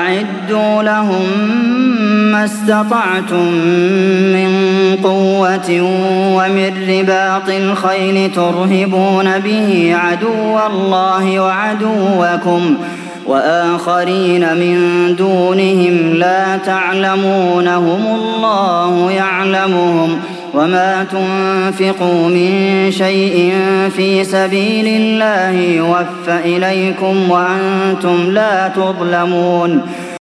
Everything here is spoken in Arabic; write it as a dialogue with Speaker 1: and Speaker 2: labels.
Speaker 1: وَأَعِدُّوا لَهُم مَّا اسْتَطَعْتُم مِّن قُوَّةٍ وَمِن رِّبَاطِ الْخَيْلِ تُرْهِبُونَ بِهِ عَدُوَّ اللَّهِ وَعَدُوَّكُمْ وَآخَرِينَ مِن دُونِهِمْ لَا تَعْلَمُونَهُمُ اللَّهُ يَعْلَمُهُمْ ۚ وَمَا تُنفِقُوا مِن شَيْءٍ فِي سَبِيلِ اللَّهِ يُوَفَّ إِلَيْكُمْ وَأَنتُمْ لَا تُظْلَمُونَ